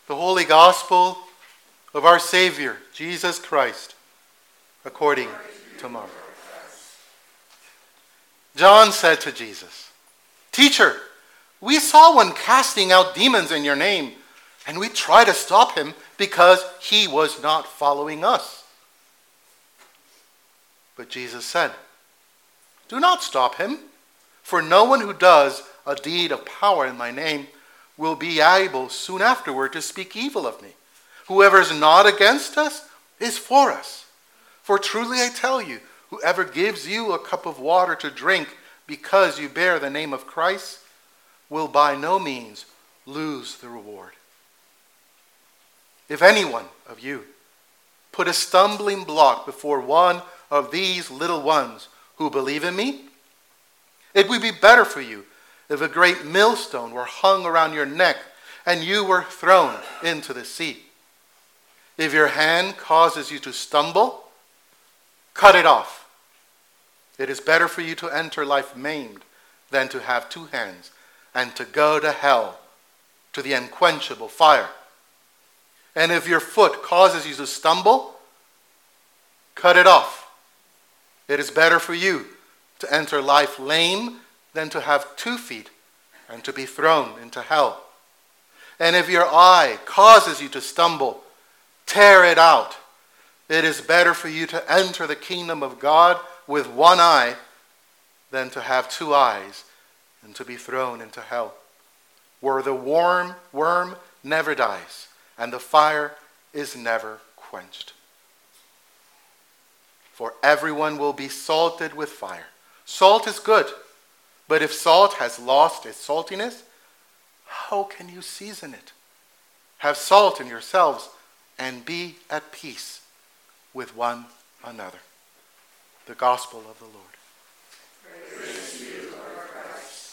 the Holy Gospel of our Savior, Jesus Christ, according to Mark. John said to Jesus, "Teacher, we saw one casting out demons in your name, and we tried to stop him because he was not following us." But Jesus said, "Do not stop him, for no one who does a deed of power in my name will be able soon afterward to speak evil of me. Whoever is not against us is for us. For truly I tell you, whoever gives you a cup of water to drink because you bear the name of Christ will by no means lose the reward. If any one of you put a stumbling block before one of these little ones who believe in me, it would be better for you if a great millstone were hung around your neck and you were thrown into the sea. If your hand causes you to stumble, cut it off. It is better for you to enter life maimed than to have two hands and to go to hell, to the unquenchable fire. And if your foot causes you to stumble, cut it off. It is better for you to enter life lame than to have 2 feet and to be thrown into hell. And if your eye causes you to stumble, tear it out. It is better for you to enter the kingdom of God with 1 eye than to have 2 eyes and to be thrown into hell, where the worm never dies and the fire is never quenched. For everyone will be salted with fire. Salt is good, but if salt has lost its saltiness, how can you season it? Have salt in yourselves and be at peace with one another." The Gospel of the Lord. Praise to you, Lord Christ.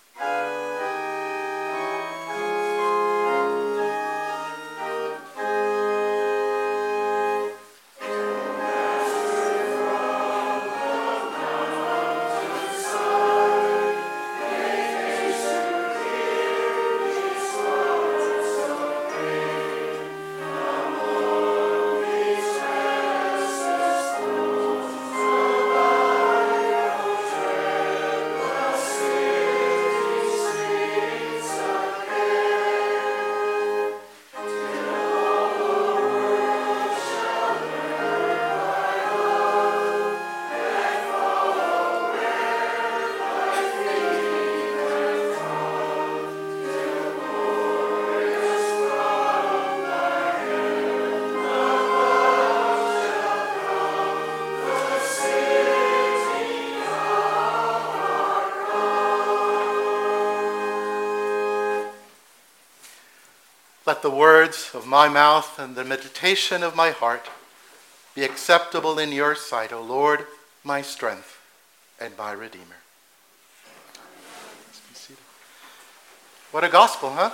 Let the words of my mouth and the meditation of my heart be acceptable in your sight, O Lord, my strength and my Redeemer. Let's be seated. What a gospel, huh?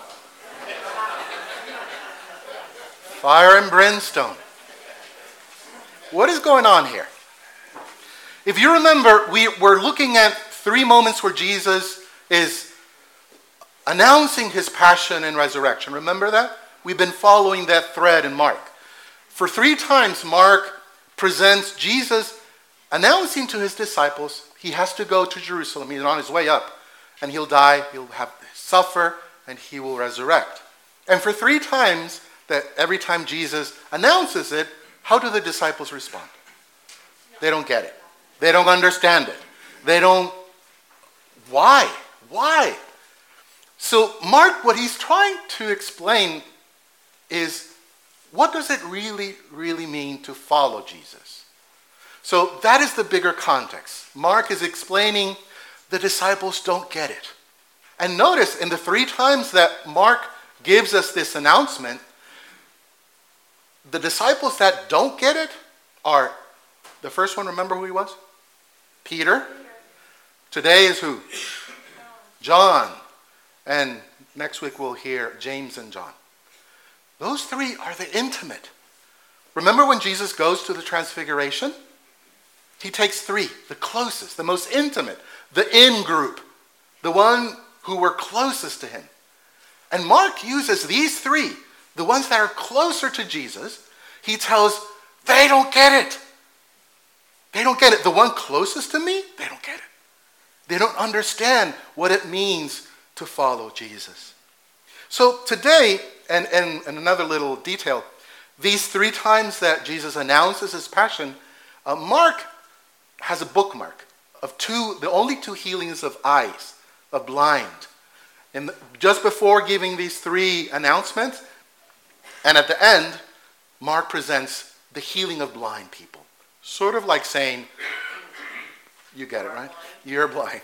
Fire and brimstone. What is going on here? If you remember, we're looking at 3 moments where Jesus is announcing his passion and resurrection. Remember that? We've been following that thread in Mark. For 3 times, Mark presents Jesus announcing to his disciples he has to go to Jerusalem. He's on his way up, and he'll die, he'll suffer, and he will resurrect. And for 3 times, that every time Jesus announces it, how do the disciples respond? They don't get it. They don't understand it. They don't. Why? Why? So Mark, what he's trying to explain is, what does it really, really mean to follow Jesus? So that is the bigger context. Mark is explaining the disciples don't get it. And notice in the 3 times that Mark gives us this announcement, the disciples that don't get it are, the first one, remember who he was? Peter. Today is who? John. And next week we'll hear James and John. Those 3 are the intimate. Remember when Jesus goes to the Transfiguration? He takes 3, the closest, the most intimate, the in-group, the one who were closest to him. And Mark uses these 3 The ones that are closer to Jesus, he tells, they don't get it. They don't get it. The one closest to me, they don't get it. They don't understand what it means to follow Jesus. So today, and another little detail, these 3 times that Jesus announces his passion, Mark has a bookmark of the only 2 healings of eyes, of blind. And just before giving these 3 announcements, and at the end, Mark presents the healing of blind people. Sort of like saying, you get it, right? You're blind.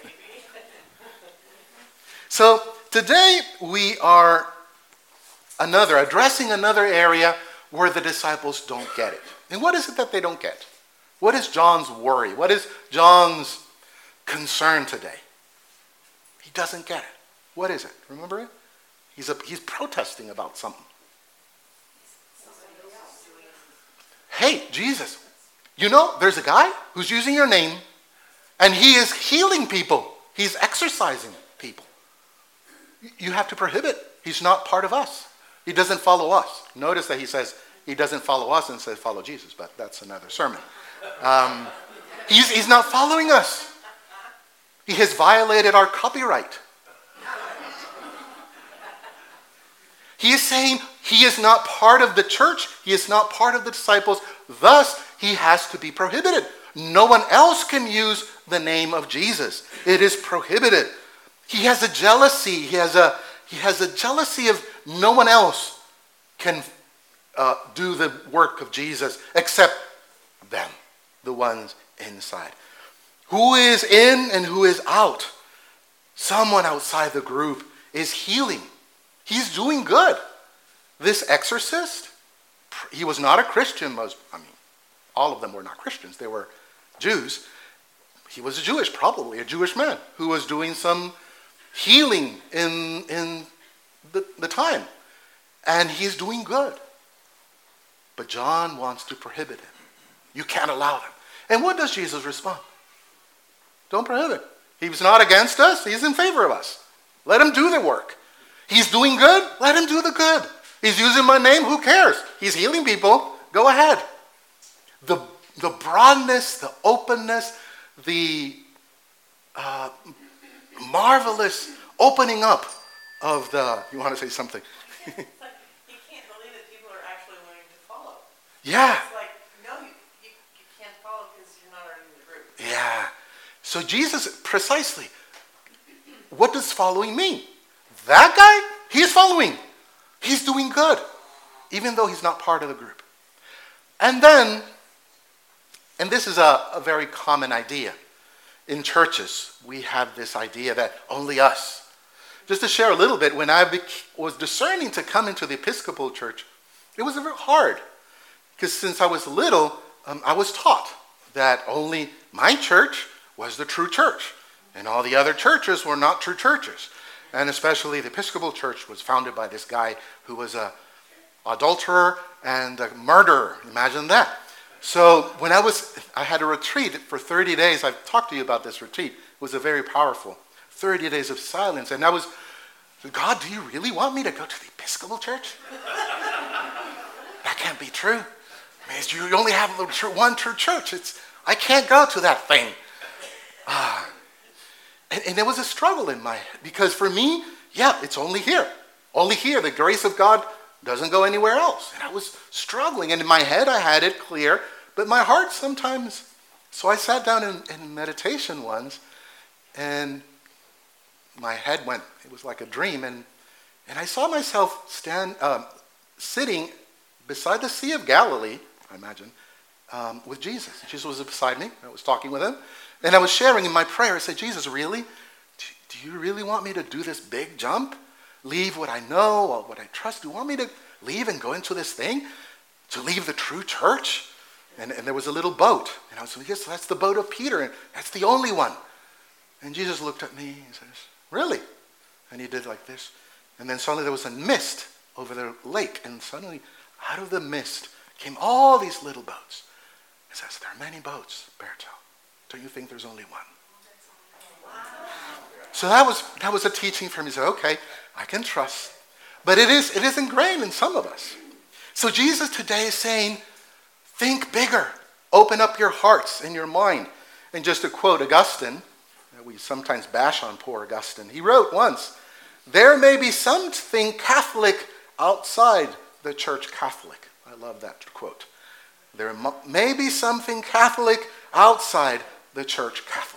So today we are addressing another area where the disciples don't get it. And what is it that they don't get? What is John's worry? What is John's concern today? He doesn't get it. What is it? Remember it? He's protesting about something. Hey, Jesus, you know, there's a guy who's using your name, and he is healing people. He's exorcising people. You have to prohibit. He's not part of us. He doesn't follow us. Notice that he says he doesn't follow us and says follow Jesus, but that's another sermon. He's not following us. He has violated our copyright. He is saying he is not part of the church. He is not part of the disciples. Thus, he has to be prohibited. No one else can use the name of Jesus. It is prohibited. He has a jealousy. He has a jealousy of no one else can do the work of Jesus except them, the ones inside. Who is in and who is out? Someone outside the group is healing. He's doing good. This exorcist, he was not a Christian. All of them were not Christians. They were Jews. He was probably a Jewish man who was doing some healing in the time. And he's doing good. But John wants to prohibit him. You can't allow them. And what does Jesus respond? Don't prohibit. He's not against us. He's in favor of us. Let him do the work. He's doing good. Let him do the good. He's using my name. Who cares? He's healing people. Go ahead. The broadness, the openness, the marvelous opening up of the... You want to say something? It's like you can't believe that people are actually willing to follow. Yeah. It's like, no, you can't follow because you're not already in the group. Yeah. So Jesus, precisely, what does following mean? That guy, he's following. He's doing good, even though he's not part of the group. And then, and this is a very common idea. In churches, we have this idea that only us. Just to share a little bit, when I was discerning to come into the Episcopal Church, it was very hard. Because since I was little, I was taught that only my church was the true church. And all the other churches were not true churches. And especially the Episcopal Church was founded by this guy who was an adulterer and a murderer. Imagine that. So when I had a retreat for 30 days. I've talked to you about this retreat. It was a very powerful 30 days of silence. And I was, God, do you really want me to go to the Episcopal Church? That can't be true. I mean, you only have one true church. I can't go to that thing. And there was a struggle in my head. Because for me, yeah, it's only here. Only here. The grace of God doesn't go anywhere else. And I was struggling. And in my head, I had it clear. But my heart sometimes... So I sat down in meditation once. And my head went... It was like a dream. And I saw myself sitting beside the Sea of Galilee, I imagine, with Jesus. Jesus was beside me. I was talking with him. And I was sharing in my prayer. I said, Jesus, really? Do you really want me to do this big jump? Leave what I know, or what I trust? Do you want me to leave and go into this thing? To leave the true church? And there was a little boat. And I was like, yes, that's the boat of Peter. And that's the only one. And Jesus looked at me and says, really? And he did like this. And then suddenly there was a mist over the lake. And suddenly, out of the mist, came all these little boats. He says, there are many boats, Berto. Don't you think there's only one? So that was a teaching for me. So, okay, I can trust. But it is ingrained in some of us. So Jesus today is saying, think bigger. Open up your hearts and your mind. And just to quote Augustine, we sometimes bash on poor Augustine. He wrote once, there may be something Catholic outside the Church Catholic. I love that quote. There may be something Catholic outside the Church Catholic.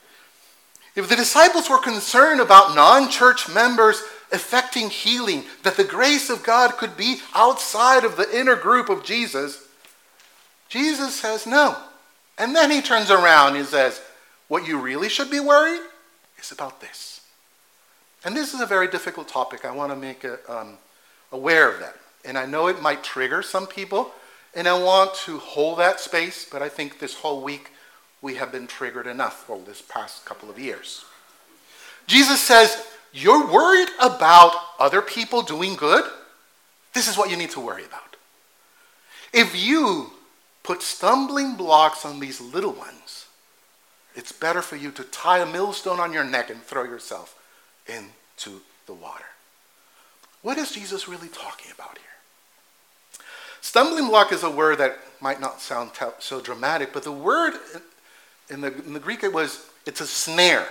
If the disciples were concerned about non-church members effecting healing, that the grace of God could be outside of the inner group of Jesus, Jesus says no. And then he turns around and says, what you really should be worried is about this. And this is a very difficult topic. I want to make aware of that. And I know it might trigger some people, and I want to hold that space, but I think this whole week we have been triggered enough for this past couple of years. Jesus says, you're worried about other people doing good? This is what you need to worry about. If you put stumbling blocks on these little ones, it's better for you to tie a millstone on your neck and throw yourself into the water. What is Jesus really talking about here? Stumbling block is a word that might not sound so dramatic, but the word in the Greek it's a snare,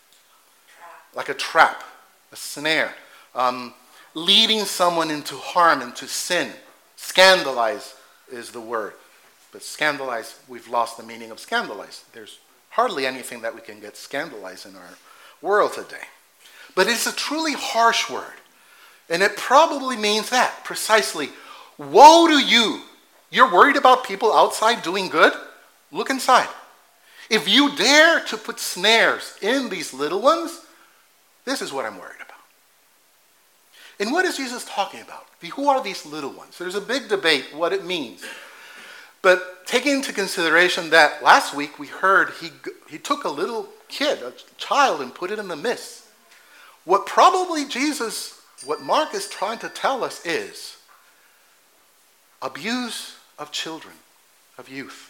like a trap, a snare, leading someone into harm, into sin. Scandalize is the word. But scandalize, we've lost the meaning of scandalize. There's hardly anything that we can get scandalized in our world today. But it's a truly harsh word. And it probably means that, precisely. Woe to you. You're worried about people outside doing good? Look inside. If you dare to put snares in these little ones, this is what I'm worried about. And what is Jesus talking about? Who are these little ones? There's a big debate what it means. But taking into consideration that last week we heard he took a little kid, a child, and put it in the midst. What Mark is trying to tell us is abuse of children, of youth.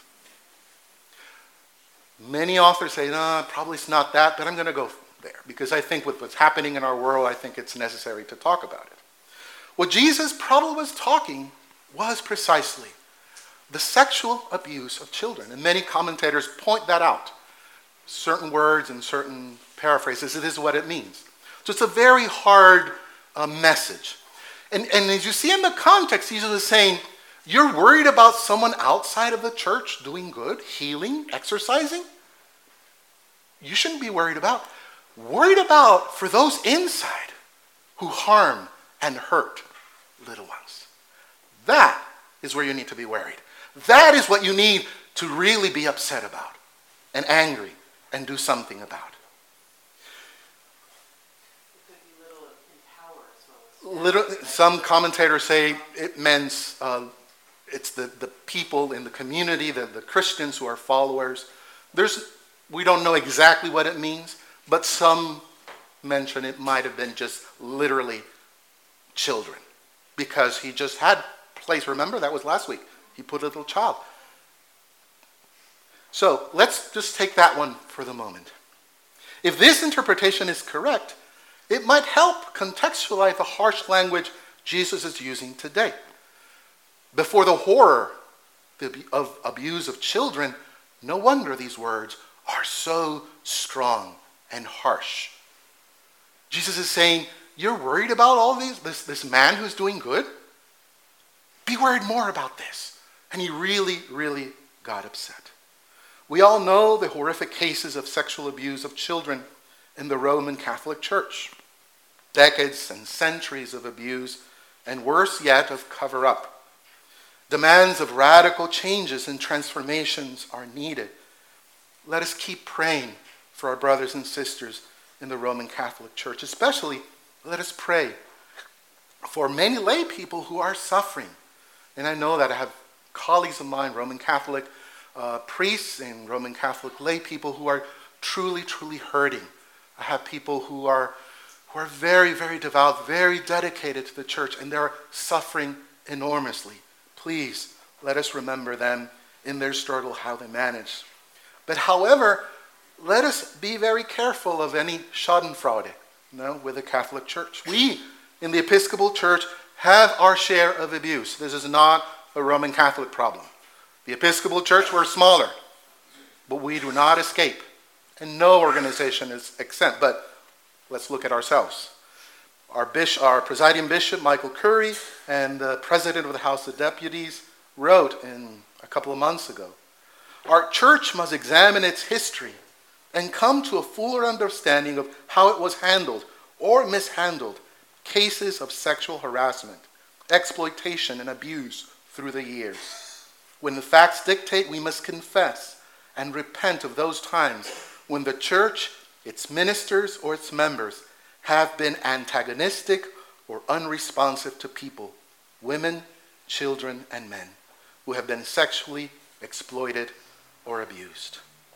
Many authors say, no, probably it's not that, but I'm going to go there because I think with what's happening in our world, I think it's necessary to talk about it. What Jesus probably was talking was precisely the sexual abuse of children. And many commentators point that out. Certain words and certain paraphrases, it is what it means. So it's a very hard message. And as you see in the context, Jesus is saying, you're worried about someone outside of the church doing good, healing, exercising? You shouldn't be worried about. Worried about for those inside who harm and hurt little ones. That is where you need to be worried. That is what you need to really be upset about and angry and do something about. Some commentators say it means it's the people in the community, the Christians who are followers. We don't know exactly what it means, but some mention it might have been just literally children. Because he just had place, remember, that was last week. He put a little child. So let's just take that one for the moment. If this interpretation is correct, it might help contextualize the harsh language Jesus is using today. Before the horror of abuse of children, no wonder these words are so strong and harsh. Jesus is saying, you're worried about all this man who's doing good? Be worried more about this. And he really, really got upset. We all know the horrific cases of sexual abuse of children in the Roman Catholic Church. Decades and centuries of abuse, and worse yet, of cover-up. Demands of radical changes and transformations are needed. Let us keep praying for our brothers and sisters in the Roman Catholic Church. Especially, let us pray for many lay people who are suffering. And I know that I have colleagues of mine, Roman Catholic priests and Roman Catholic lay people who are truly, truly hurting. I have people who are very, very devout, very dedicated to the church, and they're suffering enormously. Please, let us remember them in their struggle, how they manage. But however, let us be very careful of any schadenfreude, with the Catholic Church. We in the Episcopal Church have our share of abuse. This is not a Roman Catholic problem. The Episcopal Church, we're smaller, but we do not escape. And no organization is exempt. But let's look at ourselves. Our presiding bishop, Michael Curry, and the president of the House of Deputies wrote a couple of months ago, our church must examine its history and come to a fuller understanding of how it was handled or mishandled cases of sexual harassment, exploitation, and abuse through the years. When the facts dictate, we must confess and repent of those times when the church, its ministers, or its members have been antagonistic or unresponsive to people, women, children, and men, who have been sexually exploited or abused.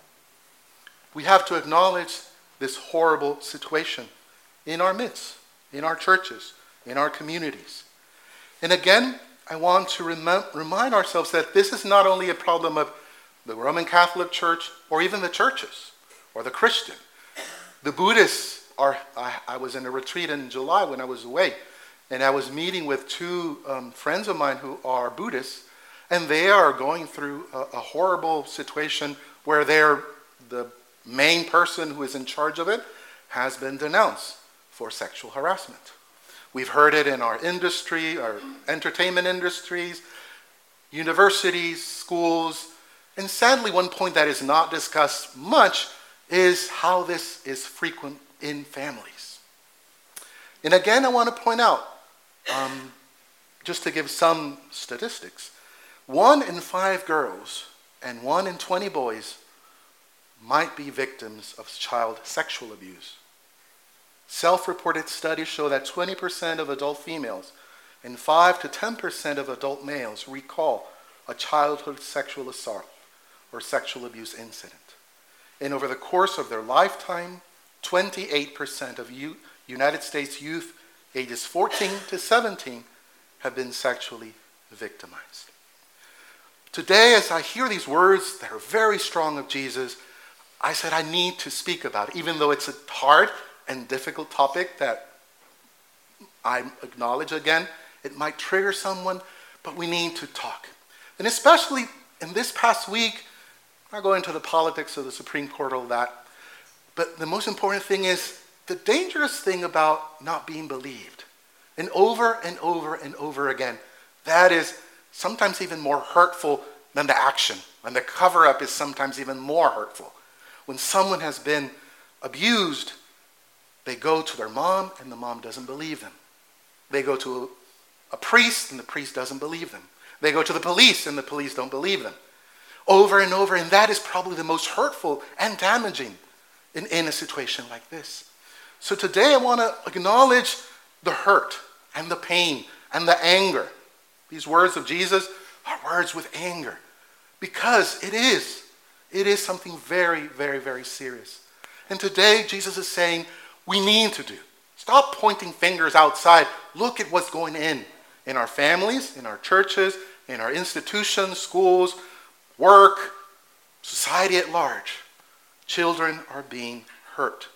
We have to acknowledge this horrible situation in our midst, in our churches, in our communities. And again, I want to remind ourselves that this is not only a problem of the Roman Catholic Church or even the churches or the Christian. The Buddhists I was in a retreat in July when I was away, and I was meeting with two friends of mine who are Buddhists, and they are going through a horrible situation where the main person who is in charge of it has been denounced for sexual harassment. We've heard it in our industry, our entertainment industries, universities, schools, and sadly one point that is not discussed much is how this is frequent in families. And again, I want to point out, just to give some statistics, 1 in 5 girls and 1 in 20 boys might be victims of child sexual abuse. Self-reported studies show that 20% of adult females and 5 to 10% of adult males recall a childhood sexual assault or sexual abuse incident. And over the course of their lifetime, 28% of United States youth ages 14 to 17 have been sexually victimized. Today, as I hear these words that are very strong of Jesus, I said I need to speak about it, even though it's a hard and difficult topic that I acknowledge again. It might trigger someone, but we need to talk. And especially in this past week, I'm not going into the politics of the Supreme Court, all that, but the most important thing is the dangerous thing about not being believed. And over and over and over again, that is sometimes even more hurtful than the action. And the cover-up is sometimes even more hurtful. When someone has been abused, they go to their mom and the mom doesn't believe them. They go to a priest and the priest doesn't believe them. They go to the police and the police don't believe them. Over and over, and that is probably the most hurtful and damaging in a situation like this. So today I want to acknowledge the hurt and the pain and the anger. These words of Jesus are words with anger because it is something very, very, very serious. And today Jesus is saying we need to do. Stop pointing fingers outside. Look at what's going in our families, in our churches, in our institutions, schools, work, society at large. Children are being hurt.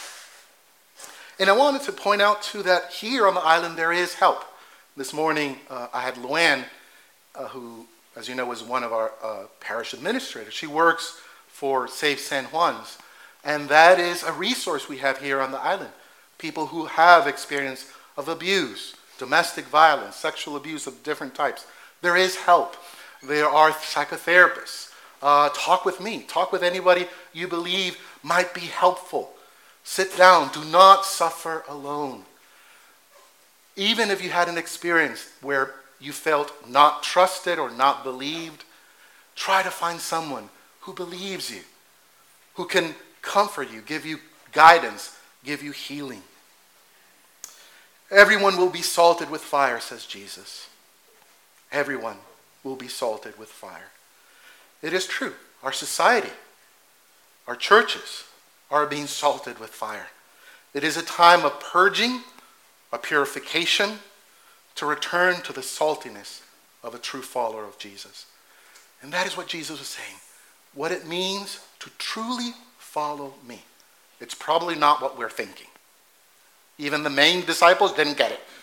And I wanted to point out too that here on the island there is help. This morning I had Luann, who, as you know, is one of our parish administrators. She works for Safe San Juan's. And that is a resource we have here on the island. People who have experience of abuse, domestic violence, sexual abuse of different types. There is help. There are psychotherapists. Talk with me. Talk with anybody you believe might be helpful. Sit down. Do not suffer alone. Even if you had an experience where you felt not trusted or not believed, try to find someone who believes you, who can comfort you, give you guidance, give you healing. Everyone will be salted with fire, says Jesus. Everyone will be salted with fire. It is true. Our society, our churches are being salted with fire. It is a time of purging, a purification, to return to the saltiness of a true follower of Jesus. And that is what Jesus was saying. What it means to truly follow me. It's probably not what we're thinking. Even the main disciples didn't get it.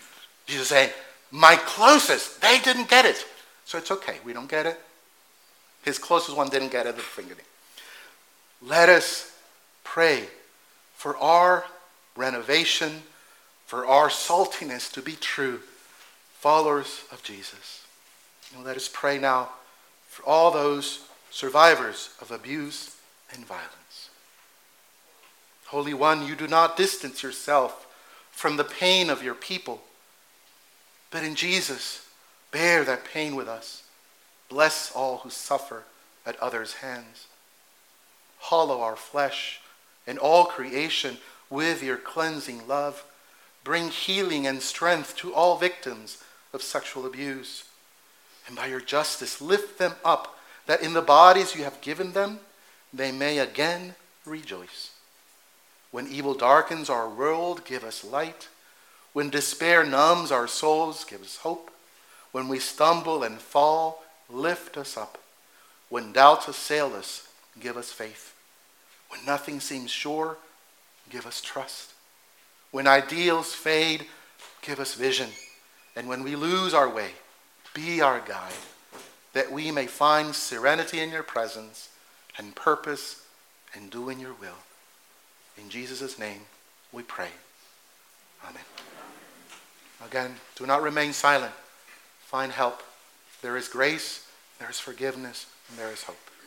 Jesus is saying, my closest, they didn't get it. So it's okay, we don't get it. His closest one didn't get it at the beginning. Let us pray for our renovation, for our saltiness to be true followers of Jesus. And let us pray now for all those survivors of abuse and violence. Holy One, you do not distance yourself from the pain of your people, but in Jesus, bear that pain with us. Bless all who suffer at others' hands. Hollow our flesh and all creation with your cleansing love. Bring healing and strength to all victims of sexual abuse. And by your justice, lift them up, that in the bodies you have given them, they may again rejoice. When evil darkens our world, give us light. When despair numbs our souls, give us hope. When we stumble and fall, lift us up. When doubts assail us, give us faith. When nothing seems sure, give us trust. When ideals fade, give us vision. And when we lose our way, be our guide, that we may find serenity in your presence and purpose in doing your will. In Jesus' name we pray. Amen. Again, do not remain silent. Find help. There is grace, there is forgiveness, and there is hope.